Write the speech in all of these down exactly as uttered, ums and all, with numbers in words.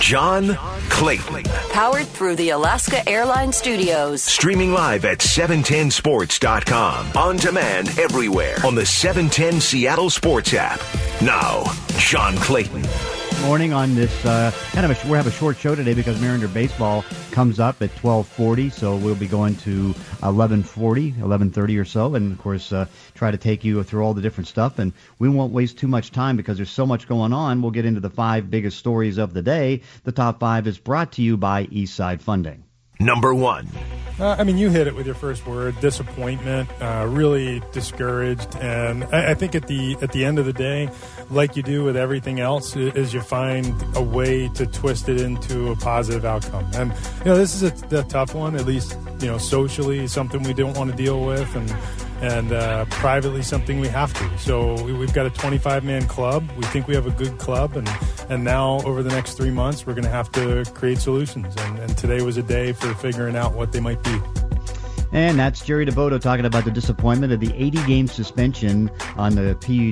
John Clayton. Powered through the Alaska Airlines Studios. Streaming live at seven ten sports dot com. On demand everywhere on the seven ten Seattle Sports app. Now, John Clayton. Morning on this uh, kind of a, we'll have a short show today because Mariner baseball comes up at twelve forty, so we'll be going to eleven forty, eleven thirty or so, and of course uh, try to take you through all the different stuff, and we won't waste too much time because there's so much going on. We'll get into the five biggest stories of the day. The top five is brought to you by Eastside Funding. Number one. Uh, I mean, you hit it with your first word, disappointment, uh, really discouraged. And I, I think at the at the end of the day, like you do with everything else, is you find a way to twist it into a positive outcome. And, you know, this is a, a tough one, at least, you know, socially, something we don't want to deal with. And and uh, privately something we have to. So we've got a twenty-five man club. We think we have a good club, and, and now over the next three months, we're going to have to create solutions. And, and today was a day for figuring out what they might be. And that's Jerry DeVoto talking about the disappointment of the eighty-game suspension on the P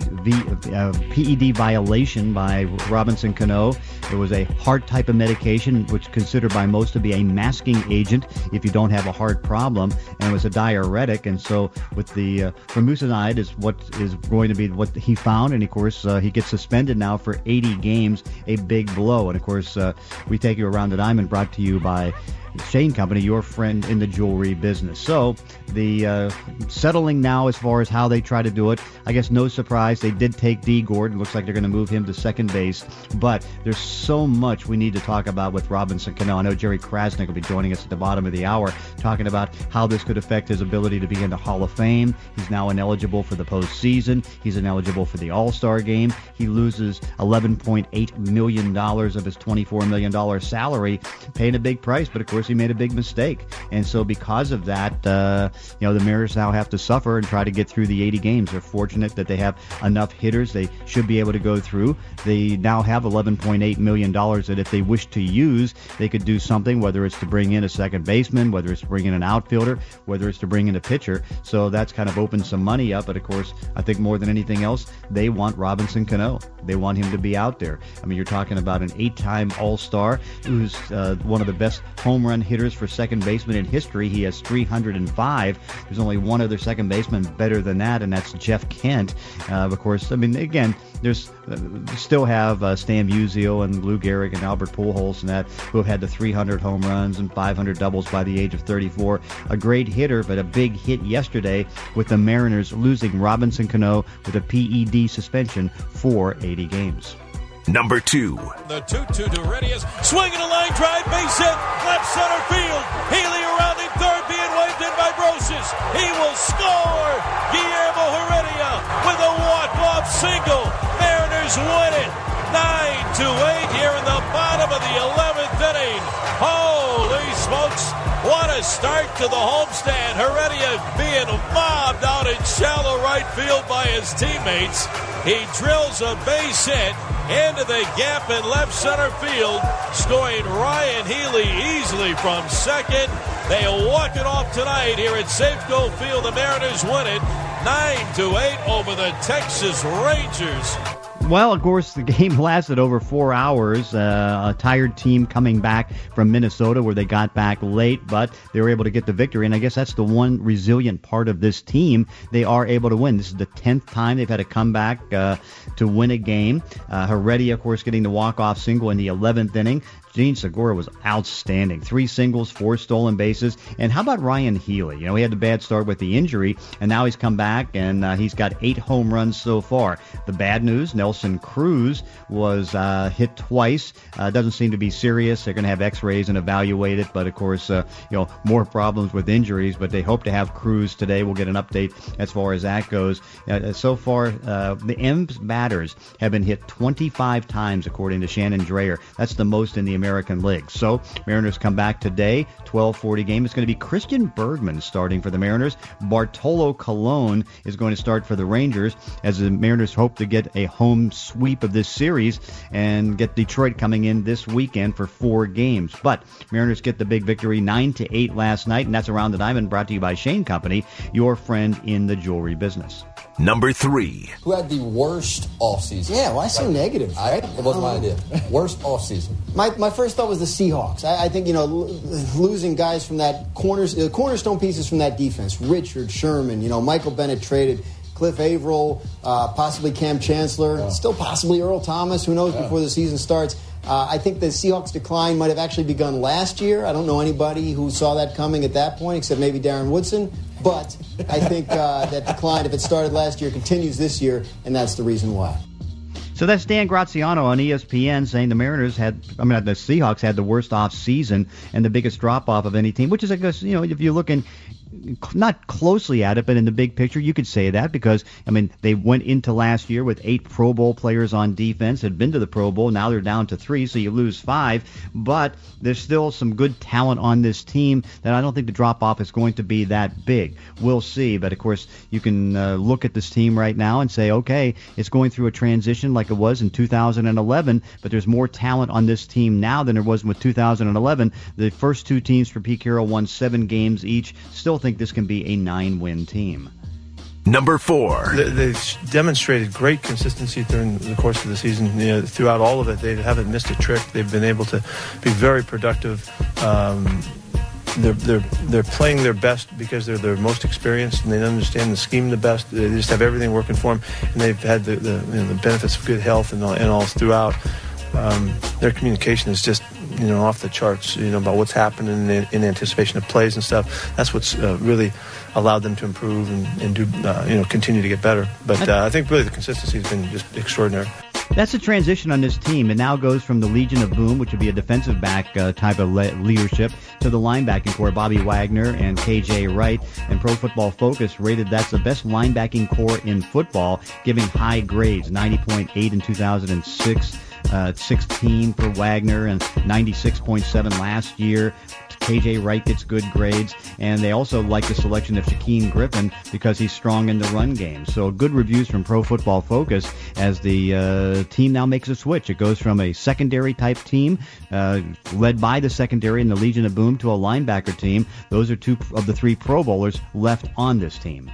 E D violation by Robinson Cano. It was a heart type of medication, which is considered by most to be a masking agent if you don't have a heart problem, and it was a diuretic. And so with the uh, furosemide is what is going to be what he found, and of course uh, he gets suspended now for eighty games, a big blow. And of course uh, we take you around the diamond, brought to you by Shane Company, your friend in the jewelry business. So the uh, settling now as far as how they try to do it, I guess no surprise, they did take Dee Gordon. Looks like they're going to move him to second base. But there's so much we need to talk about with Robinson Cano. I know Jerry Krasnick will be joining us at the bottom of the hour talking about how this could affect his ability to be in the Hall of Fame. He's now ineligible for the postseason. He's ineligible for the All-Star game. He loses eleven point eight million dollars of his twenty-four million dollars salary, paying a big price. But of course, he made a big mistake. And so because of that, uh, you know, the Mariners now have to suffer and try to get through the eighty games. They're fortunate that they have enough hitters they should be able to go through. They now have eleven point eight million dollars that if they wish to use, they could do something, whether it's to bring in a second baseman, whether it's to bring in an outfielder, whether it's to bring in a pitcher. So that's kind of opened some money up. But of course, I think more than anything else, they want Robinson Cano. They want him to be out there. I mean, you're talking about an eight-time All-Star who's uh, one of the best home run hitters for second baseman in history. He has three hundred five. There's only one other second baseman better than that, and that's Jeff Kent. Uh, of course, I mean, again, there's uh, still have uh, Stan Musial and Lou Gehrig and Albert Pujols and that who have had the three hundred home runs and five hundred doubles by the age of thirty-four. A great hitter, but a big hit yesterday with the Mariners losing Robinson Cano with a P E D suspension for eighty games. Number two. The two two to Redias, swinging a line drive, base hit, left center field. Healy around in third, being waved in by Brosius. He will score. Guillermo Heredia with a walk-off single. Mariners win it. Nine to eight here in the bottom of the eleventh inning. Holy smokes. What a start to the homestand. Heredia being mobbed out in shallow right field by his teammates. He drills a base hit into the gap in left center field, scoring Ryan Healy easily from second. They walk it off tonight here at Safeco Field. The Mariners win it nine to eight over the Texas Rangers. Well, of course, the game lasted over four hours. Uh, a tired team coming back from Minnesota where they got back late, but they were able to get the victory. And I guess that's the one resilient part of this team. They are able to win. This is the tenth time they've had to come back uh, to win a game. Uh, Heredia, of course, getting the walk-off single in the eleventh inning. Jean Segura was outstanding. Three singles, four stolen bases. And how about Ryan Healy? You know, he had the bad start with the injury, and now he's come back, and uh, he's got eight home runs so far. The bad news, Nelson Cruz was uh, hit twice. Uh, doesn't seem to be serious. They're going to have x-rays and evaluate it, but of course, uh, you know, more problems with injuries, but they hope to have Cruz today. We'll get an update as far as that goes. Uh, so far, uh, the M's batters have been hit twenty-five times, according to Shannon Drayer. That's the most in the American League. So Mariners come back today, twelve forty game. It's going to be Christian Bergman starting for the Mariners. Bartolo Colon is going to start for the Rangers as the Mariners hope to get a home home sweep of this series and get Detroit coming in this weekend for four games. But Mariners get the big victory nine to eight last night, and that's Around the Diamond, brought to you by Shane Company, your friend in the jewelry business. Number three. Who had the worst offseason? Yeah, why so negative, right? It wasn't my idea. Worst offseason. My my first thought was the Seahawks. I, I think, you know, l- losing guys from that corners, uh, cornerstone pieces from that defense. Richard Sherman, you know, Michael Bennett traded. Cliff Averill, uh, possibly Cam Chancellor, yeah. still possibly Earl Thomas, who knows, yeah. before the season starts. Uh, I think the Seahawks' decline might have actually begun last year. I don't know anybody who saw that coming at that point, except maybe Darren Woodson. But I think uh, that decline, if it started last year, continues this year, and that's the reason why. So that's Dan Graziano on E S P N saying the Mariners had, I mean, the Seahawks had the worst off season and the biggest drop off of any team, which is, I guess, you know, if you're looking not closely at it, but in the big picture, you could say that because, I mean, they went into last year with eight Pro Bowl players on defense, had been to the Pro Bowl. Now they're down to three, so you lose five. But there's still some good talent on this team that I don't think the drop-off is going to be that big. We'll see. But, of course, you can uh, look at this team right now and say, okay, it's going through a transition like it was in two thousand eleven, but there's more talent on this team now than there was with two thousand eleven. The first two teams for Pete Carroll won seven games each. Still think this can be a nine-win team. Number four. They've demonstrated great consistency during the course of the season. You know, throughout all of it, they haven't missed a trick. They've been able to be very productive. Um, they're they're they're playing their best because they're their most experienced and they understand the scheme the best. They just have everything working for them, and they've had the the, you know, the benefits of good health and all, and all throughout. Um, their communication is just, you know, off the charts, you know, about what's happening in, in anticipation of plays and stuff. That's what's uh, really allowed them to improve and, and do, uh, you know, continue to get better. But uh, I think really the consistency has been just extraordinary. That's the transition on this team. It now goes from the Legion of Boom, which would be a defensive back uh, type of le- leadership, to the linebacking core. Bobby Wagner and K J Wright, and Pro Football Focus rated that's the best linebacking core in football, giving high grades, ninety point eight in two thousand six. Uh, sixteen for Wagner and ninety-six point seven last year. K J Wright gets good grades, and they also like the selection of Shaquem Griffin because he's strong in the run game. So good reviews from Pro Football Focus as the uh, team now makes a switch. It goes from a secondary-type team uh, led by the secondary in the Legion of Boom to a linebacker team. Those are two of the three Pro Bowlers left on this team.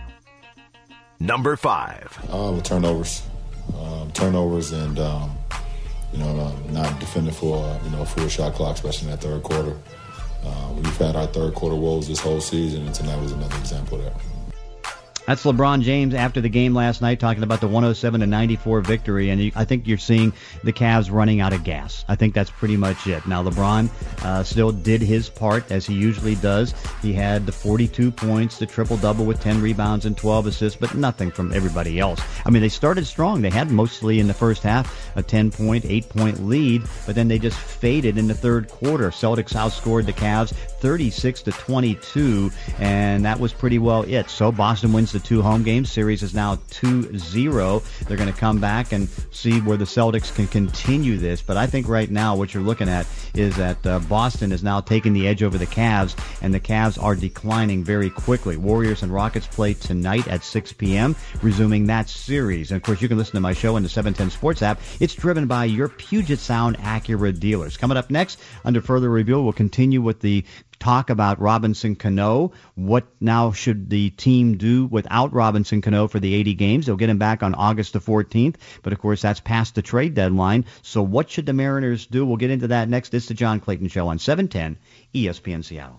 Number five. Uh, with turnovers. Um, turnovers and... Um You know, uh, not defending for uh, you know a full shot clock, especially in that third quarter. Uh, we've had our third quarter woes this whole season, and tonight was another example of that. That's LeBron James after the game last night talking about the one oh seven to ninety-four victory, and you, I think you're seeing the Cavs running out of gas. I think that's pretty much it. Now, LeBron uh, still did his part, as he usually does. He had the forty-two points, the triple-double with ten rebounds and twelve assists, but nothing from everybody else. I mean, they started strong. They had mostly in the first half a ten-point, eight-point lead, but then they just faded in the third quarter. Celtics outscored the Cavs thirty-six to twenty-two, and that was pretty well it. So Boston wins the two home games. Series is now two zero. They're going to come back and see where the Celtics can continue this. But I think right now what you're looking at is that uh, Boston is now taking the edge over the Cavs, and the Cavs are declining very quickly. Warriors and Rockets play tonight at six p.m., resuming that series. And, of course, you can listen to my show in the seven ten Sports app. It's driven by your Puget Sound Acura dealers. Coming up next, under further review, we'll continue with the talk about Robinson Cano. What now should the team do without Robinson Cano for the eighty games? They'll get him back on August the fourteenth, but of course that's past the trade deadline. So what should the Mariners do? We'll get into that next. This is the John Clayton Show on seven ten E S P N Seattle.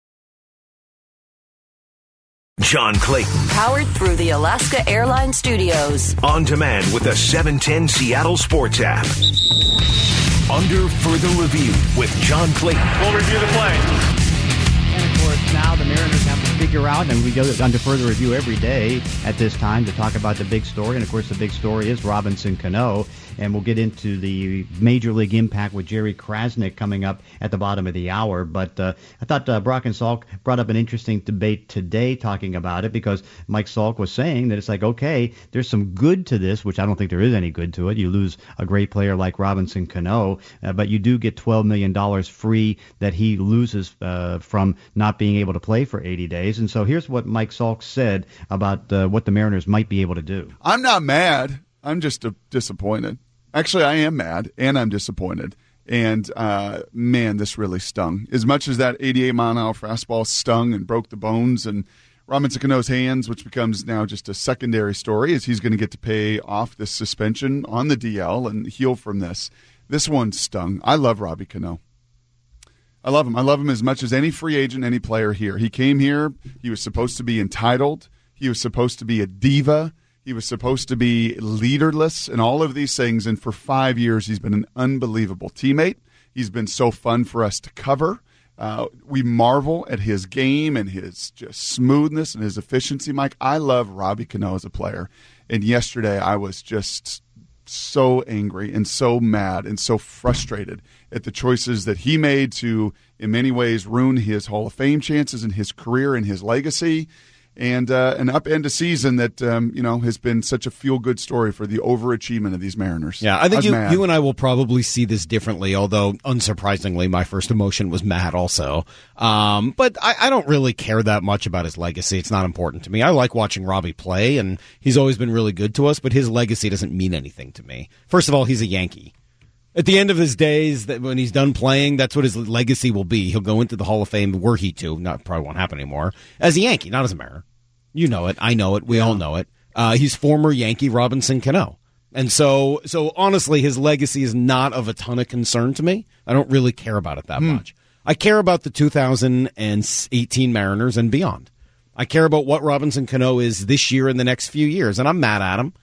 John Clayton. Powered through the Alaska Airlines Studios. On demand with the seven ten Seattle Sports app. Under further review with John Clayton. We'll review the play. And, of course, now the Mariners have to figure out, and we go under further review every day at this time to talk about the big story. And, of course, the big story is Robinson Cano. And we'll get into the Major League impact with Jerry Krasnick coming up at the bottom of the hour. But uh, I thought uh, Brock and Salk brought up an interesting debate today talking about it, because Mike Salk was saying that it's like, okay, there's some good to this, which I don't think there is any good to it. You lose a great player like Robinson Cano, uh, but you do get twelve million dollars free that he loses uh, from not being able to play for eighty days. And so here's what Mike Salk said about uh, what the Mariners might be able to do. I'm not mad I'm just uh, disappointed. Actually, I am mad, and I'm disappointed. And, uh, man, this really stung. As much as that eighty-eight mile an hour fastball stung and broke the bones and Robinson Cano's hands, which becomes now just a secondary story, as he's going to get to pay off this suspension on the D L and heal from this. This one stung. I love Robbie Cano. I love him. I love him as much as any free agent, any player here. He came here. He was supposed to be entitled. He was supposed to be a diva. He was supposed to be leaderless and all of these things. And for five years, he's been an unbelievable teammate. He's been so fun for us to cover. Uh, we marvel at his game and his just smoothness and his efficiency, Mike. I love Robbie Cano as a player. And yesterday I was just so angry and so mad and so frustrated at the choices that he made to, in many ways, ruin his Hall of Fame chances and his career and his legacy. And uh, an upend a season that um, you know has been such a feel-good story for the overachievement of these Mariners. Yeah, I think I you, mad. you and I will probably see this differently, although, unsurprisingly, my first emotion was mad also. Um, but I, I don't really care that much about his legacy. It's not important to me. I like watching Robbie play, and he's always been really good to us, but his legacy doesn't mean anything to me. First of all, he's a Yankee. At the end of his days, that when he's done playing, that's what his legacy will be. He'll go into the Hall of Fame, were he to, not probably won't happen anymore, as a Yankee, not as a Mariner. You know it. I know it. We yeah. all know it. Uh, he's former Yankee Robinson Cano. And so, so honestly, his legacy is not of a ton of concern to me. I don't really care about it that hmm. much. I care about the two thousand eighteen Mariners and beyond. I care about what Robinson Cano is this year and the next few years, and I'm mad at him.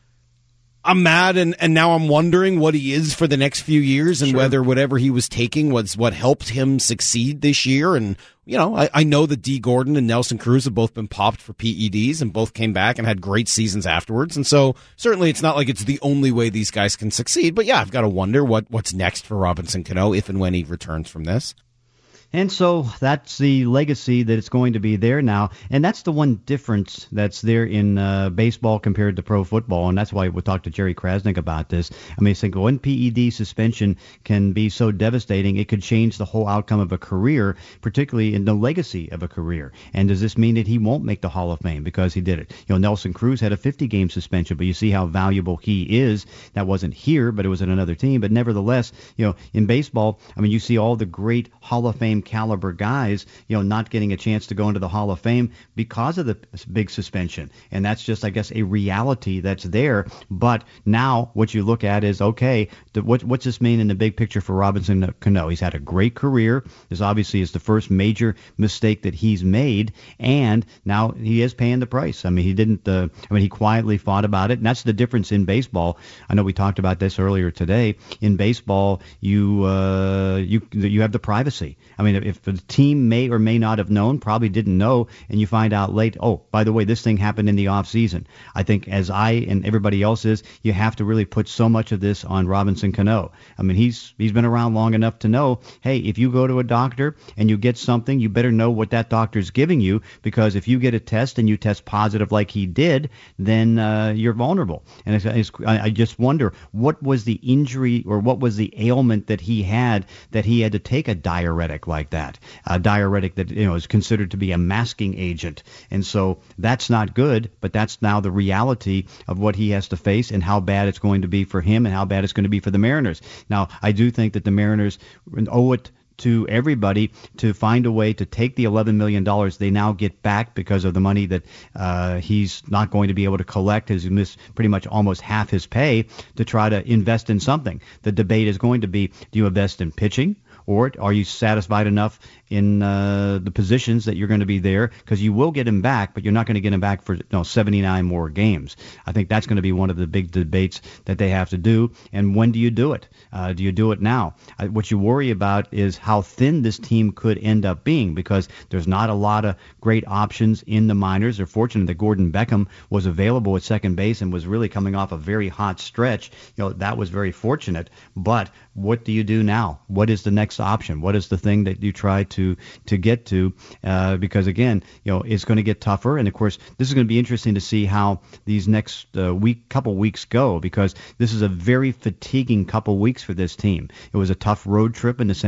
I'm mad, and, and now I'm wondering what he is for the next few years and sure. whether whatever he was taking was what helped him succeed this year. And, you know, I, I know that Dee Gordon and Nelson Cruz have both been popped for P E Ds and both came back and had great seasons afterwards. And so certainly it's not like it's the only way these guys can succeed. But, yeah, I've got to wonder what, what's next for Robinson Cano if and when he returns from this. And so that's the legacy that it's going to be there now. And that's the one difference that's there in uh, baseball compared to pro football. And that's why we'll talk to Jerry Krasnick about this. I mean, think one P E D suspension can be so devastating, it could change the whole outcome of a career, particularly in the legacy of a career. And does this mean that he won't make the Hall of Fame because he did it? You know, Nelson Cruz had a fifty-game suspension, but you see how valuable he is. That wasn't here, but it was in another team. But nevertheless, you know, in baseball, I mean, you see all the great Hall of Fame caliber guys, you know, not getting a chance to go into the Hall of Fame because of the big suspension. And that's just, I guess, a reality that's there. But now what you look at is, okay, the, what, what's this mean in the big picture for Robinson Cano? He's had a great career. This obviously is the first major mistake that he's made, and now he is paying the price. I mean, he didn't, uh, I mean, he quietly fought about it, and that's the difference in baseball. I know we talked about this earlier today. In baseball, you, uh, you, you have the privacy. I mean, if the team may or may not have known, probably didn't know, and you find out late, oh, by the way, this thing happened in the off season. I think as I and everybody else is, you have to really put so much of this on Robinson Cano. I mean, he's he's been around long enough to know, hey, if you go to a doctor and you get something, you better know what that doctor's giving you, because if you get a test and you test positive like he did, then uh, you're vulnerable. And it's, it's, I just wonder, what was the injury or what was the ailment that he had that he had to take a diuretic like that? A diuretic that, you know, is considered to be a masking agent. And so that's not good, but that's now the reality of what he has to face and how bad it's going to be for him and how bad it's going to be for the Mariners. Now, I do think that the Mariners owe it to everybody to find a way to take the eleven million dollars they now get back because of the money that uh, he's not going to be able to collect, as he missed pretty much almost half his pay, to try to invest in something. The debate is going to be, do you invest in pitching? Or are you satisfied enough in uh, the positions that you're going to be there? Because you will get him back, but you're not going to get him back for you know, seventy-nine more games. I think that's going to be one of the big debates that they have to do. And when do you do it? Uh, do you do it now? Uh, what you worry about is how thin this team could end up being, because there's not a lot of great options in the minors. They're fortunate that Gordon Beckham was available at second base and was really coming off a very hot stretch. You know, that was very fortunate. But what do you do now? What is the next option? What is the thing that you try to to get to? Uh, because again, you know, it's going to get tougher, and of course, this is going to be interesting to see how these next uh, week, couple weeks go, because this is a very fatiguing couple weeks for this team. It was a tough road trip in the sense with the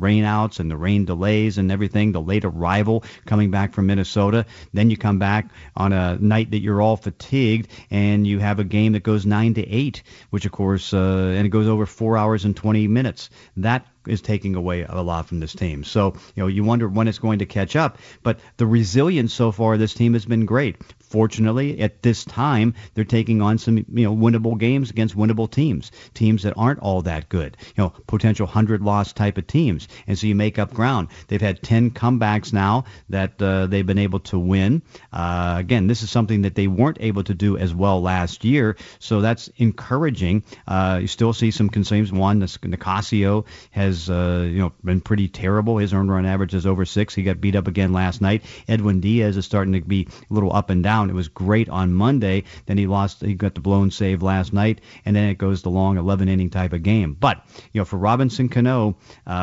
rainouts and the rain delays and everything, the late arrival coming back from Minnesota. Then you come back on a night that you're all fatigued, and you have a game that goes nine to eight, which of course, uh, and it goes over four hours and twenty minutes. That is taking away a lot from this team. So, you know, you wonder when it's going to catch up. But the resilience so far of this team has been great. Fortunately, at this time, they're taking on some, you know, winnable games against winnable teams, teams that aren't all that good, you know, potential hundred-loss type of teams. And so you make up ground. They've had ten comebacks now that uh, they've been able to win. Uh, again, this is something that they weren't able to do as well last year, so that's encouraging. Uh, you still see some concerns. One, Nicasio has, uh, you know, been pretty terrible. His earned run average is over six. He got beat up again last night. Edwin Diaz is starting to be a little up and down. It was great on Monday. Then he lost. He got the blown save last night, and then it goes the long eleven inning type of game. But you know, for Robinson Cano,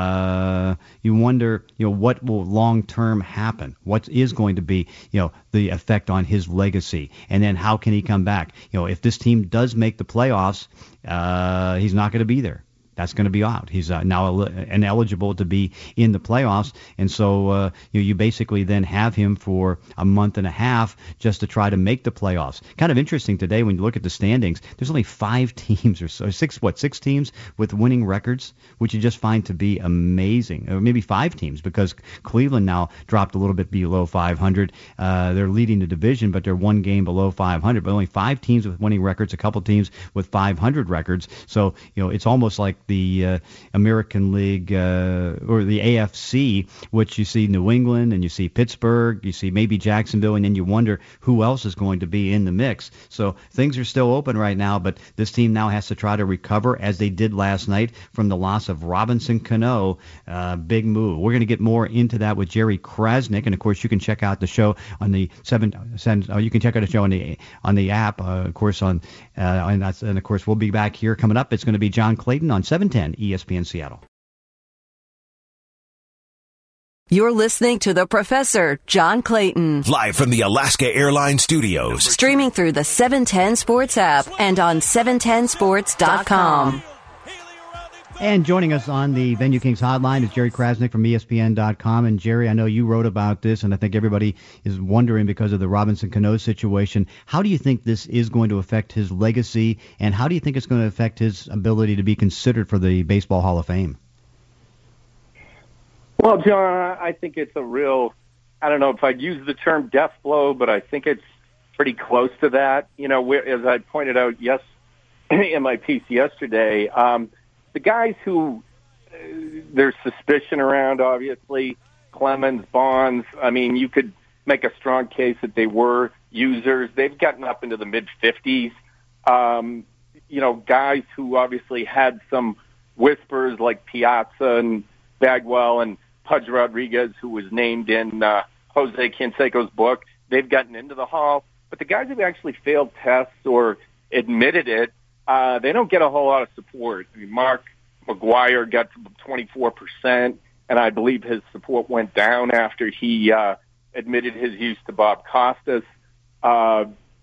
uh, you wonder, you know, what will long term happen? What is going to be, you know, the effect on his legacy, and then how can he come back? You know, if this team does make the playoffs, uh, he's not going to be there. That's going to be out. He's uh, now ineligible to be in the playoffs, and so uh, you know, you basically then have him for a month and a half just to try to make the playoffs. Kind of interesting today when you look at the standings. There's only five teams or so, six what six teams with winning records, which you just find to be amazing. Or maybe five teams, because Cleveland now dropped a little bit below five hundred. Uh, they're leading the division, but they're one game below five hundred. But only five teams with winning records, a couple teams with five hundred records. So you know, it's almost like the uh, American League uh, or the A F C, which you see New England and you see Pittsburgh, you see maybe Jacksonville, and then you wonder who else is going to be in the mix. So things are still open right now, but this team now has to try to recover, as they did last night, from the loss of Robinson Cano. Uh, big move. We're going to get more into that with Jerry Krasnick, and of course you can check out the show on the seven. Uh, you can check out the show on the on the app, uh, of course on uh, and, that's, and of course we'll be back here coming up. It's going to be John Clayton on seven ten E S P N Seattle. You're listening to The Professor, John Clayton. Live from the Alaska Airlines Studios. Streaming through the seven ten Sports app and on seven ten sports dot com. And joining us on the Venue Kings hotline is Jerry Krasnick from E S P N dot com. And Jerry, I know you wrote about this, and I think everybody is wondering because of the Robinson Cano situation. How do you think this is going to affect his legacy, and how do you think it's going to affect his ability to be considered for the Baseball Hall of Fame? Well, John, I think it's a real, I don't know if I'd use the term death blow, but I think it's pretty close to that. You know, as I pointed out yes in my piece yesterday, um, the guys who uh, there's suspicion around, obviously, Clemens, Bonds, I mean, you could make a strong case that they were users. They've gotten up into the mid-fifties. Um, you know, guys who obviously had some whispers like Piazza and Bagwell and Pudge Rodriguez, who was named in uh, Jose Canseco's book, they've gotten into the Hall. But the guys who've actually failed tests or admitted it, uh, they don't get a whole lot of support. I mean, Mark McGwire got twenty-four percent, and I believe his support went down after he uh, admitted his use to Bob Costas. Uh,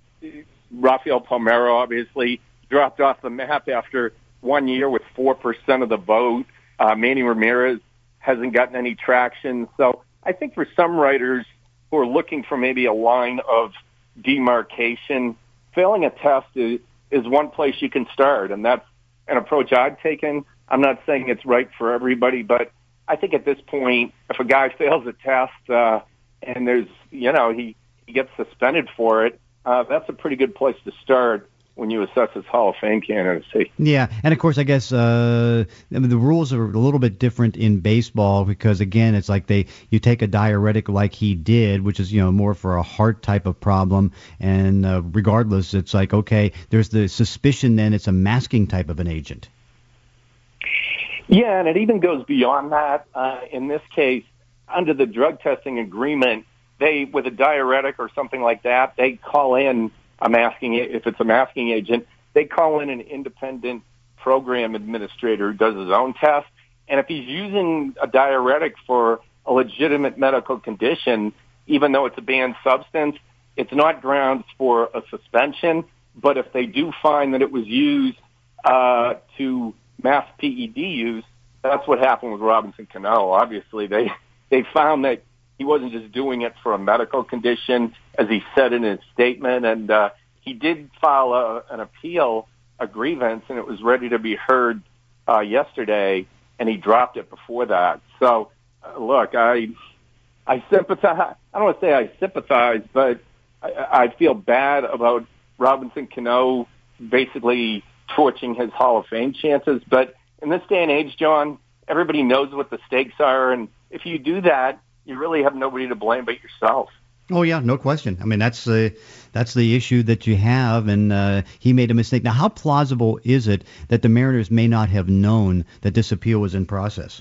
Rafael Palmeiro obviously dropped off the map after one year with four percent of the vote. Uh, Manny Ramirez hasn't gotten any traction. So I think for some writers who are looking for maybe a line of demarcation, failing a test is, is one place you can start, and that's an approach I've taken. I'm not saying it's right for everybody, but I think at this point, if a guy fails a test uh, and there's, you know, he, he gets suspended for it, uh, that's a pretty good place to start when you assess his Hall of Fame candidacy. Yeah, and of course, I guess uh, I mean, the rules are a little bit different in baseball because, again, it's like they you take a diuretic like he did, which is, you know, more for a heart type of problem, and uh, regardless, it's like, okay, there's the suspicion then it's a masking type of an agent. Yeah, and it even goes beyond that. Uh, in this case, under the drug testing agreement, they, with a diuretic or something like that, they call in a masking, if it's a masking agent, they call in an independent program administrator who does his own test. And if he's using a diuretic for a legitimate medical condition, even though it's a banned substance, it's not grounds for a suspension. But if they do find that it was used uh, to mask P E D use, that's what happened with Robinson Cano. Obviously, they they found that he wasn't just doing it for a medical condition, as he said in his statement, and uh, he did file a, an appeal, a grievance, and it was ready to be heard uh, yesterday, and he dropped it before that. So, uh, look, I I sympathize. I don't want to say I sympathize, but I, I feel bad about Robinson Cano basically torching his Hall of Fame chances. But in this day and age, John, everybody knows what the stakes are, and if you do that, you really have nobody to blame but yourself. Oh yeah, no question. I mean, that's uh, that's the issue that you have, and uh, he made a mistake. Now, how plausible is it that the Mariners may not have known that this appeal was in process?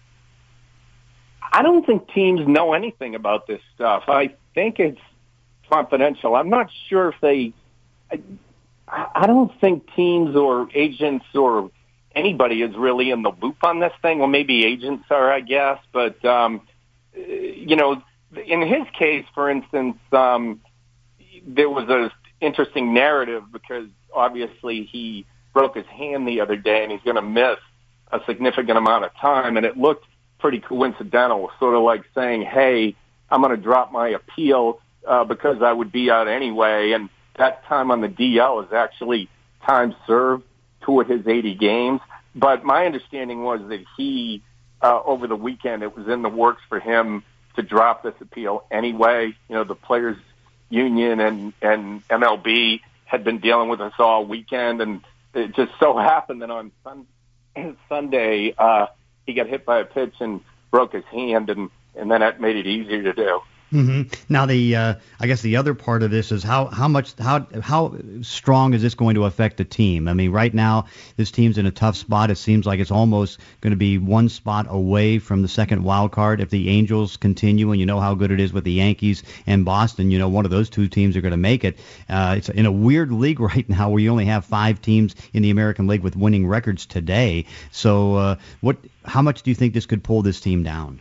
I don't think teams know anything about this stuff. I think it's confidential. I'm not sure if they. I, I don't think teams or agents or anybody is really in the loop on this thing. Well, maybe agents are, I guess, but. Um, You know, in his case, for instance, um, there was an interesting narrative because obviously he broke his hand the other day and he's going to miss a significant amount of time. And it looked pretty coincidental, sort of like saying, hey, I'm going to drop my appeal uh, because I would be out anyway. And that time on the D L is actually time served toward his eighty games. But my understanding was that he... Uh, over the weekend, it was in the works for him to drop this appeal anyway. You know, the Players Union and, and M L B had been dealing with us all weekend, and it just so happened that on sun- Sunday uh, he got hit by a pitch and broke his hand, and, and then that made it easier to do. Mm-hmm. Now, the uh, I guess the other part of this is how how much how how strong is this going to affect the team? I mean, right now this team's in a tough spot. It seems like it's almost going to be one spot away from the second wild card if the Angels continue, and you know how good it is with the Yankees and Boston. You know, one of those two teams are going to make it. Uh, it's in a weird league right now where you only have five teams in the American League with winning records today. So, uh, what? How much do you think this could pull this team down?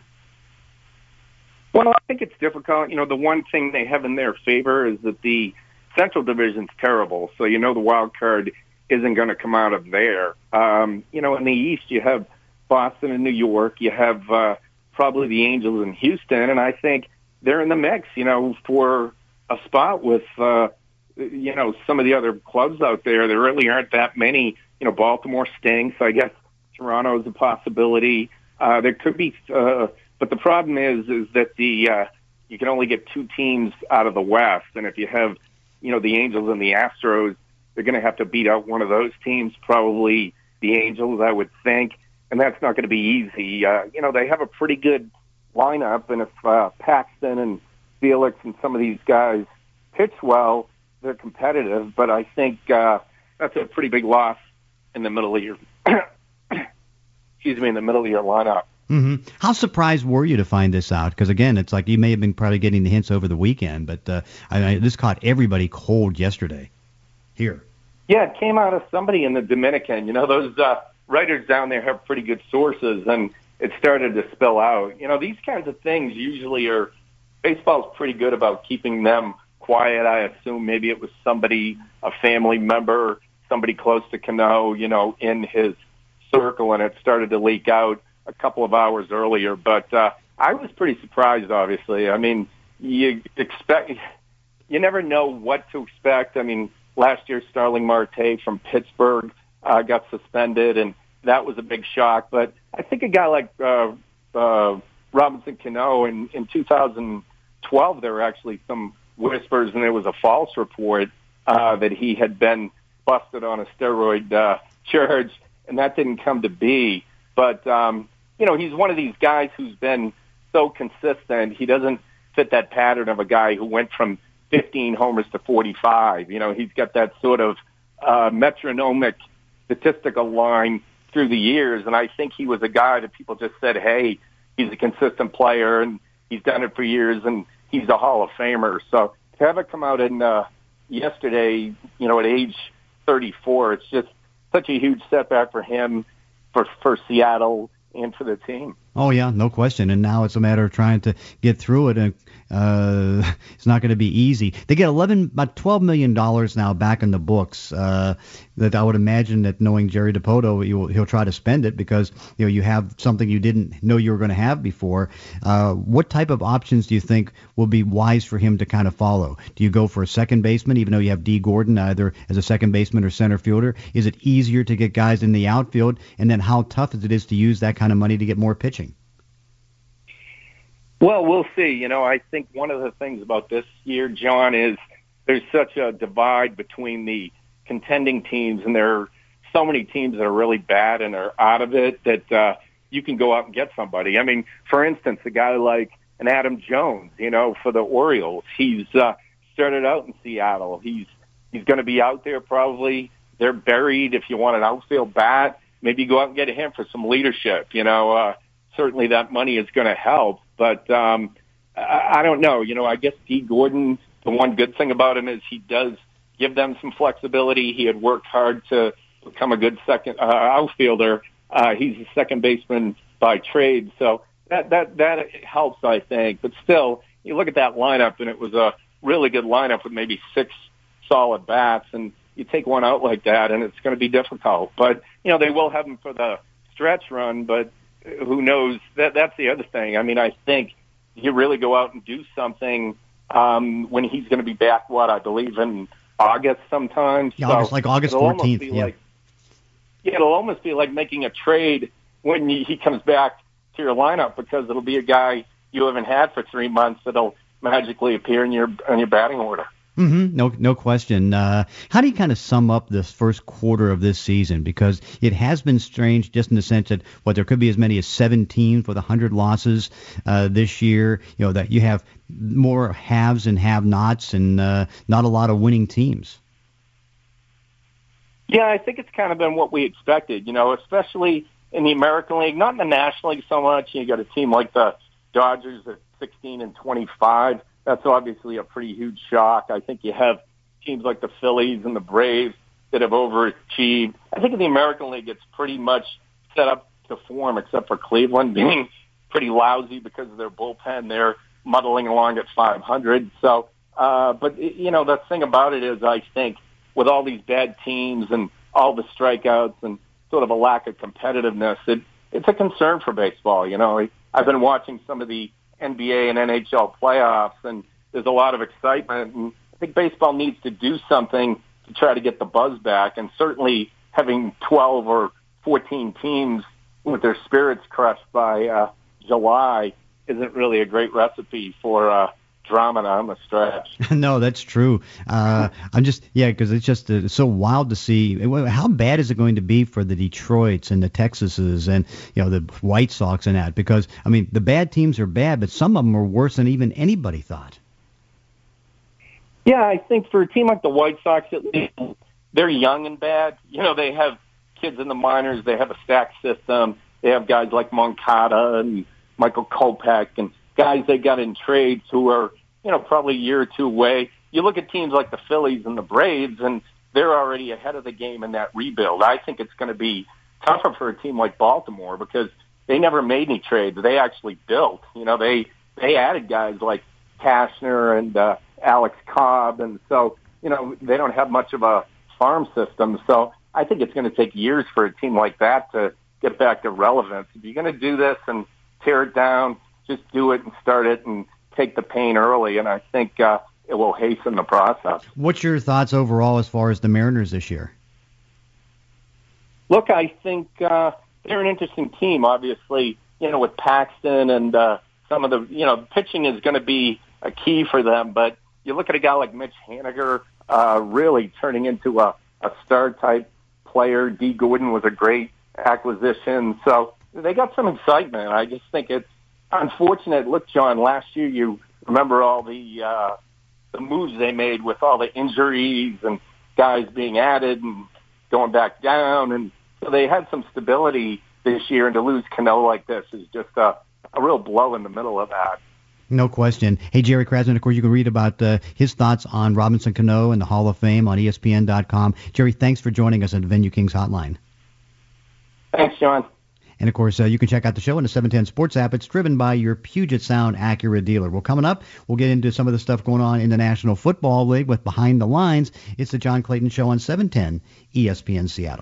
Well, I think it's difficult. You know, the one thing they have in their favor is that the Central Division's terrible, so you know the wild card isn't going to come out of there. Um, you know, in the East, you have Boston and New York. You have uh, probably the Angels and Houston, and I think they're in the mix, you know, for a spot with, uh, you know, some of the other clubs out there. There really aren't that many. You know, Baltimore stinks. I guess Toronto's a possibility. Uh, there could be... Uh, But the problem is, is that the uh, you can only get two teams out of the West, and if you have, you know, the Angels and the Astros, they're going to have to beat out one of those teams, probably the Angels, I would think, and that's not going to be easy. Uh, you know, they have a pretty good lineup, and if uh, Paxton and Felix and some of these guys pitch well, they're competitive. But I think uh, that's a pretty big loss in the middle of your, excuse me, in the middle of your lineup. Mm-hmm. How surprised were you to find this out? Because, again, it's like you may have been probably getting the hints over the weekend, but uh, I mean, this caught everybody cold yesterday here. Yeah, it came out of somebody in the Dominican. You know, those uh, writers down there have pretty good sources, and it started to spill out. You know, these kinds of things usually are – baseball's pretty good about keeping them quiet. I assume maybe it was somebody, a family member, somebody close to Cano, you know, in his circle, and it started to leak out a couple of hours earlier, but uh, I was pretty surprised, obviously. I mean, you expect, you never know what to expect. I mean, last year, Starling Marte from Pittsburgh uh, got suspended, and that was a big shock. But I think a guy like uh, uh, Robinson Cano in, in two thousand twelve, there were actually some whispers, and there was a false report uh, that he had been busted on a steroid uh, charge, and that didn't come to be. But, um, you know, he's one of these guys who's been so consistent. He doesn't fit that pattern of a guy who went from fifteen homers to forty-five. You know, he's got that sort of uh, metronomic statistical line through the years. And I think he was a guy that people just said, hey, he's a consistent player and he's done it for years and he's a Hall of Famer. So to have it come out in uh, yesterday, you know, at age thirty-four, it's just such a huge setback for him, for, for Seattle, and for the team. Oh, yeah, no question. And now it's a matter of trying to get through it, and uh, it's not going to be easy. They get eleven, about twelve million dollars now back in the books. Uh, that I would imagine that knowing Jerry Dipoto, he'll, he'll try to spend it because you know you have something you didn't know you were going to have before. Uh, what type of options do you think will be wise for him to kind of follow? Do you go for a second baseman, even though you have D. Gordon either as a second baseman or center fielder? Is it easier to get guys in the outfield? And then how tough is it is to use that kind of money to get more pitching? Well, we'll see. You know, I think one of the things about this year, John, is there's such a divide between the contending teams, and there are so many teams that are really bad and are out of it that uh, you can go out and get somebody. I mean, for instance, a guy like an Adam Jones, you know, for the Orioles, he's uh, started out in Seattle. He's he's going to be out there probably. They're buried. If you want an outfield bat, maybe go out and get him for some leadership. You know, uh, certainly that money is going to help. But um, I, I don't know. You know, I guess D. Gordon, the one good thing about him is he does give them some flexibility. He had worked hard to become a good second uh, outfielder. Uh, he's a second baseman by trade. So that, that, that helps, I think. But still, you look at that lineup, and it was a really good lineup with maybe six solid bats. And you take one out like that, and it's going to be difficult. But, you know, they will have him for the stretch run, but who knows? That That's the other thing. I mean, I think you really go out and do something um, when he's going to be back, what, I believe in August sometime. Yeah, so August, like August fourteenth. Yeah. Like, yeah, it'll almost be like making a trade when you, he comes back to your lineup, because it'll be a guy you haven't had for three months that'll magically appear in your in your batting order. Mm-hmm. No, no question. Uh, how do you kind of sum up this first quarter of this season? Because it has been strange, just in the sense that what there could be as many as seven teams with one hundred losses uh, this year. You know, that you have more haves and have-nots, and uh, not a lot of winning teams. Yeah, I think it's kind of been what we expected. You know, especially in the American League, not in the National League so much. You got a team like the Dodgers at sixteen and twenty-five. That's obviously a pretty huge shock. I think you have teams like the Phillies and the Braves that have overachieved. I think in the American League, it's pretty much set up to form, except for Cleveland being pretty lousy because of their bullpen. They're muddling along at five hundred. So, uh, but, you know, the thing about it is, I think, with all these bad teams and all the strikeouts and sort of a lack of competitiveness, it, it's a concern for baseball. You know, I've been watching some of the N B A and N H L playoffs, and there's a lot of excitement, and I think baseball needs to do something to try to get the buzz back, and certainly having twelve or fourteen teams with their spirits crushed by uh, July isn't really a great recipe for uh, drama down the stretch. No, that's true. Uh, I'm just, yeah, because it's just uh, so wild to see. How bad is it going to be for the Detroits and the Texases and, you know, the White Sox and that? Because, I mean, the bad teams are bad, but some of them are worse than even anybody thought. Yeah, I think for a team like the White Sox, at least, they're young and bad. You know, they have kids in the minors. They have a stack system. They have guys like Moncada and Michael Kopech and guys they got in trades who are, you know, probably a year or two away. You look at teams like the Phillies and the Braves, and they're already ahead of the game in that rebuild. I think it's going to be tougher for a team like Baltimore because they never made any trades. They actually built. You know, they they added guys like Cashner and uh, Alex Cobb, and so, you know, they don't have much of a farm system. So I think it's going to take years for a team like that to get back to relevance. If you're going to do this and tear it down, just do it and start it and take the pain early, and I think uh, it will hasten the process. What's your thoughts overall as far as the Mariners this year? Look, I think uh, they're an interesting team, obviously, you know, with Paxton and uh, some of the, you know, pitching is going to be a key for them, but you look at a guy like Mitch Haniger uh, really turning into a, a star-type player. D. Gordon was a great acquisition, so they got some excitement. I just think it's unfortunate. Look, John, last year you remember all the uh, the moves they made with all the injuries and guys being added and going back down, and so they had some stability this year, and to lose Cano like this is just a, a real blow in the middle of that. No question. Hey, Jerry Krasman, of course, you can read about uh, his thoughts on Robinson Cano and the Hall of Fame on E S P N dot com. Jerry, thanks for joining us on the Venue Kings Hotline. Thanks, John. And, of course, uh, you can check out the show on the seven ten Sports app. It's driven by your Puget Sound Acura dealer. Well, coming up, we'll get into some of the stuff going on in the National Football League with Behind the Lines. It's the John Clayton Show on seven ten E S P N Seattle.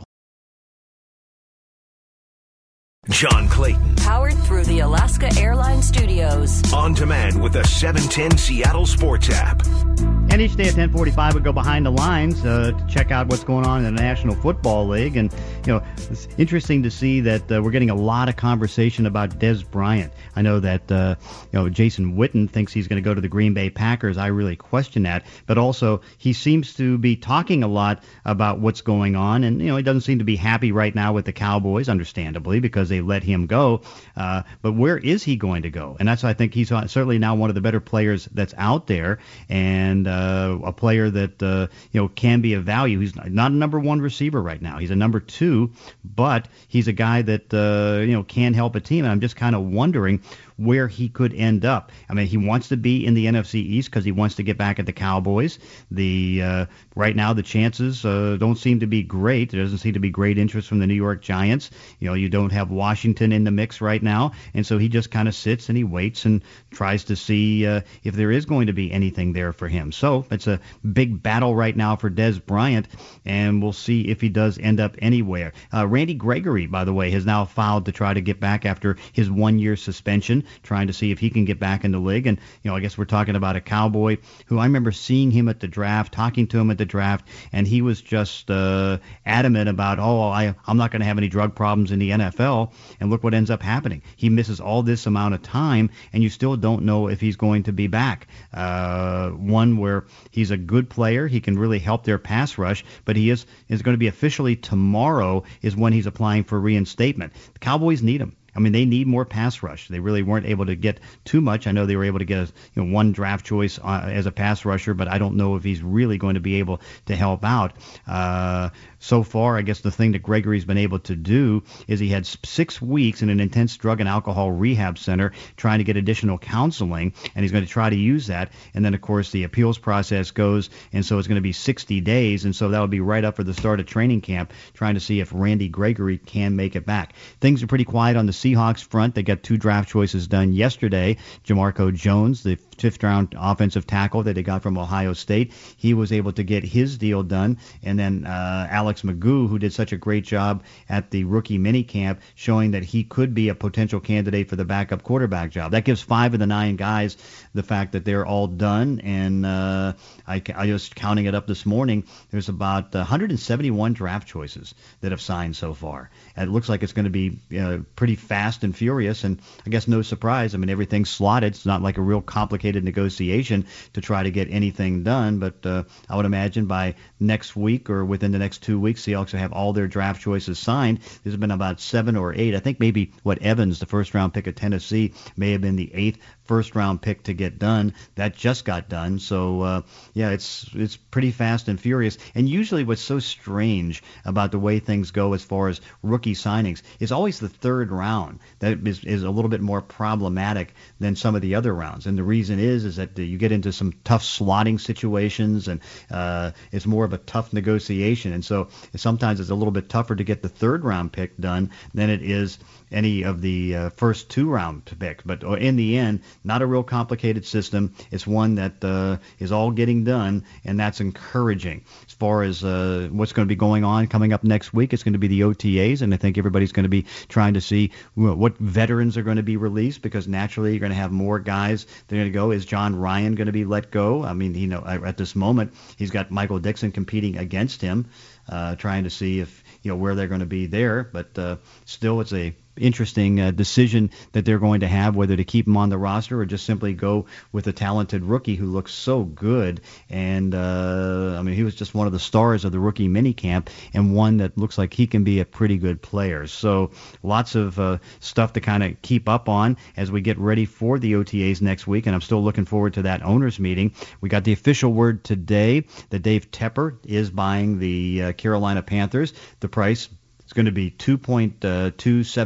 John Clayton. Powered through the Alaska Airlines Studios. On demand with the seven ten Seattle Sports app. And each day at ten forty-five, we go behind the lines uh, to check out what's going on in the National Football League. And, you know, it's interesting to see that uh, we're getting a lot of conversation about Dez Bryant. I know that, uh, you know, Jason Witten thinks he's going to go to the Green Bay Packers. I really question that. But also, he seems to be talking a lot about what's going on. And, you know, he doesn't seem to be happy right now with the Cowboys, understandably, because they let him go. Uh, but where is he going to go? And that's why I think he's certainly now one of the better players that's out there. And, uh, Uh, a player that uh, you know can be of value. He's not a number one receiver right now. He's a number two, but he's a guy that uh, you know can help a team. And I'm just kind of wondering where he could end up. I mean, he wants to be in the N F C East because he wants to get back at the Cowboys. The uh, right now the chances uh, don't seem to be great. There doesn't seem to be great interest from the New York Giants. You know, you don't have Washington in the mix right now, and so he just kind of sits and he waits and tries to see uh, if there is going to be anything there for him. So it's a big battle right now for Dez Bryant, and we'll see if he does end up anywhere. Uh, Randy Gregory, by the way, has now filed to try to get back after his one-year suspension, trying to see if he can get back in the league. And, you know, I guess we're talking about a Cowboy who I remember seeing him at the draft, talking to him at the draft, and he was just uh, adamant about, oh, I, I'm not going to have any drug problems in the N F L. And look what ends up happening. He misses all this amount of time, and you still don't know if he's going to be back. Uh, one where he's a good player. He can really help their pass rush, but he is, is going to be officially tomorrow is when he's applying for reinstatement. The Cowboys need him. I mean, they need more pass rush. They really weren't able to get too much. I know they were able to get a, you know, one draft choice uh, as a pass rusher, but I don't know if he's really going to be able to help out. Uh, so far, I guess the thing that Gregory's been able to do is he had six weeks in an intense drug and alcohol rehab center trying to get additional counseling, and he's going to try to use that. And then, of course, the appeals process goes, and so it's going to be sixty days, and so that would be right up for the start of training camp, trying to see if Randy Gregory can make it back. Things are pretty quiet on the Seahawks front. They got two draft choices done yesterday. Jamarco Jones, the fifth-round offensive tackle that they got from Ohio State, he was able to get his deal done. And then uh, Alex Magoo, who did such a great job at the rookie minicamp, showing that he could be a potential candidate for the backup quarterback job. That gives five of the nine guys the fact that they're all done. And uh, I, I was counting it up this morning. There's about one hundred seventy-one draft choices that have signed so far. And it looks like it's going to be uh, pretty fast and furious, and I guess no surprise. I mean, everything's slotted. It's not like a real complicated negotiation to try to get anything done, but uh, I would imagine by next week or within the next two weeks, Seahawks will have all their draft choices signed. There's been about seven or eight. I think maybe what Evans, the first-round pick of Tennessee, may have been the eighth first-round pick to get done. That just got done. So, uh, yeah, it's it's pretty fast and furious. And usually what's so strange about the way things go as far as rookie signings is always the third round that is, is a little bit more problematic than some of the other rounds. And the reason is is that you get into some tough slotting situations, and uh, it's more of a tough negotiation. And so sometimes it's a little bit tougher to get the third-round pick done than it is any of the uh, first two-round picks. But in the end, not a real complicated system. It's one that uh, is all getting done, and that's encouraging. As far as uh, what's going to be going on coming up next week, it's going to be the O T As, and I think everybody's going to be trying to see what veterans are going to be released, because naturally you're going to have more guys that are going to go. Is John Ryan going to be let go? I mean, you know, at this moment, he's got Michael Dixon competing against him, uh, trying to see if, you know, where they're going to be there. But uh, still, it's a interesting uh, decision that they're going to have, whether to keep him on the roster or just simply go with a talented rookie who looks so good. And, uh, I mean, he was just one of the stars of the rookie minicamp, and one that looks like he can be a pretty good player. So lots of uh, stuff to kind of keep up on as we get ready for the O T As next week, and I'm still looking forward to that owners meeting. We got the official word today that Dave Tepper is buying the uh, Carolina Panthers. The price is going to be two point two seven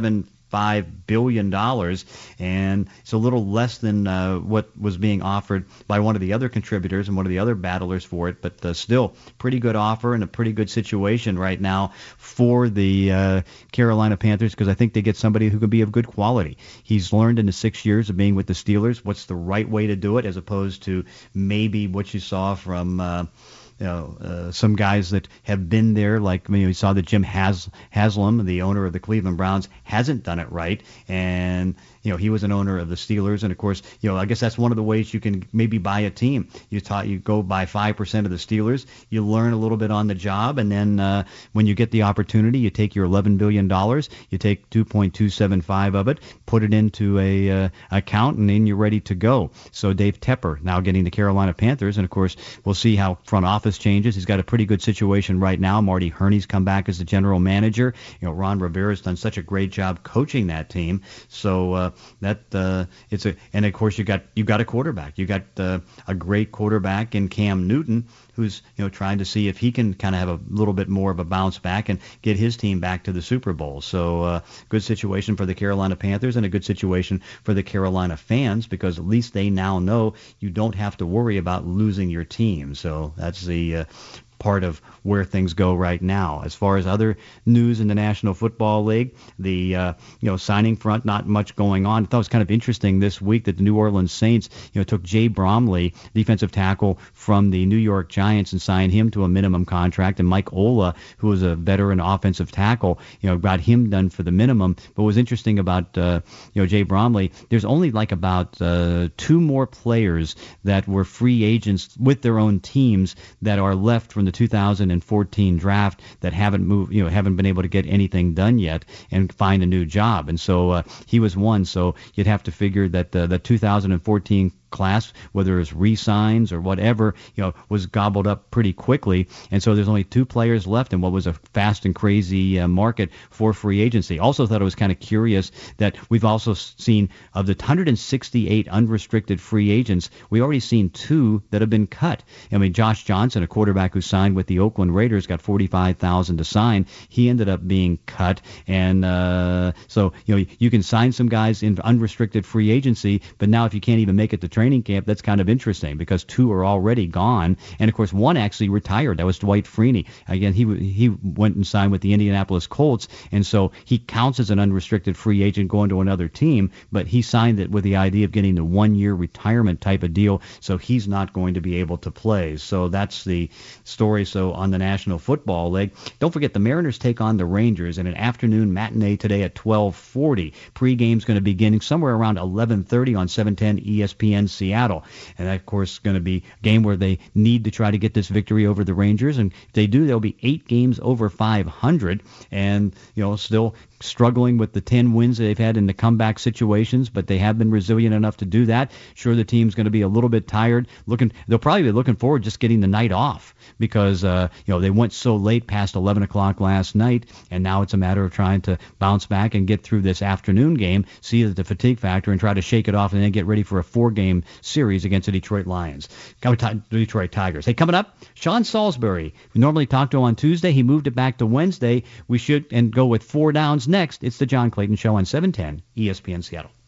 five billion dollars, and it's a little less than uh, what was being offered by one of the other contributors and one of the other battlers for it, but uh, still pretty good offer and a pretty good situation right now for the uh, Carolina Panthers, because I think they get somebody who can be of good quality. He's learned in the six years of being with the Steelers what's the right way to do it, as opposed to maybe what you saw from uh, you know, uh, some guys that have been there, like you know, we saw that Jim Has- Haslam, the owner of the Cleveland Browns, hasn't done it right, and you know he was an owner of the Steelers, and of course, you know, I guess that's one of the ways you can maybe buy a team. You taught you go buy five percent of the Steelers, you learn a little bit on the job, and then uh, when you get the opportunity, you take your eleven billion dollars, you take two point two seven five of it, put it into a uh, account, and then you're ready to go. So Dave Tepper now getting the Carolina Panthers, and of course, we'll see how front office changes. He's got a pretty good situation right now. Marty Herney's come back as the general manager. You know, Ron Rivera's done such a great job coaching that team. So uh, that uh, it's a, and of course you got you got a quarterback. You got uh, a great quarterback in Cam Newton, who's you know trying to see if he can kind of have a little bit more of a bounce back and get his team back to the Super Bowl. So uh, good situation for the Carolina Panthers and a good situation for the Carolina fans, because at least they now know you don't have to worry about losing your team. So that's the uh, part of where things go right now. As far as other news in the National Football League, the uh, you know signing front, not much going on. I thought it was kind of interesting this week that the New Orleans Saints you know took Jay Bromley, defensive tackle from the New York Giants, and signed him to a minimum contract, and Mike Ola, who was a veteran offensive tackle, you know got him done for the minimum. But what was interesting about uh, you know Jay Bromley, there's only like about uh, two more players that were free agents with their own teams that are left from the two thousand fourteen draft that haven't moved, you know, haven't been able to get anything done yet and find a new job. And so uh, he was one. So you'd have to figure that uh, the two thousand fourteen class, whether it's re-signs or whatever, you know, was gobbled up pretty quickly. And so there's only two players left in what was a fast and crazy uh, market for free agency. Also thought it was kind of curious that we've also seen of the one hundred sixty-eight unrestricted free agents, we already seen two that have been cut. I mean, Josh Johnson, a quarterback who signed with the Oakland Raiders, got forty-five thousand dollars to sign. He ended up being cut. And uh, so, you know, you can sign some guys in unrestricted free agency, but now if you can't even make it to training camp, that's kind of interesting because two are already gone. And of course, one actually retired. That was Dwight Freeney. Again, he he went and signed with the Indianapolis Colts, and so he counts as an unrestricted free agent going to another team, but he signed it with the idea of getting the one-year retirement type of deal, so he's not going to be able to play. So that's the story. So on the National Football League, don't forget the Mariners take on the Rangers in an afternoon matinee today at twelve forty. Pre-game's going to begin somewhere around eleven thirty on seven ten E S P N Seattle. And that, of course, is going to be a game where they need to try to get this victory over the Rangers. And if they do, they'll be eight games over five hundred. And, you know, still struggling with the ten wins that they've had in the comeback situations, but they have been resilient enough to do that. Sure, the team's going to be a little bit tired. Looking, they'll probably be looking forward just getting the night off because, uh, you know, they went so late past eleven o'clock last night, and now it's a matter of trying to bounce back and get through this afternoon game, see the fatigue factor, and try to shake it off and then get ready for a four-game series against the Detroit Lions, Detroit Tigers. Hey, coming up, Sean Salisbury. We normally talk to him on Tuesday. He moved it back to Wednesday. We should and go with four downs next. It's the John Clayton Show on seven ten E S P N Seattle.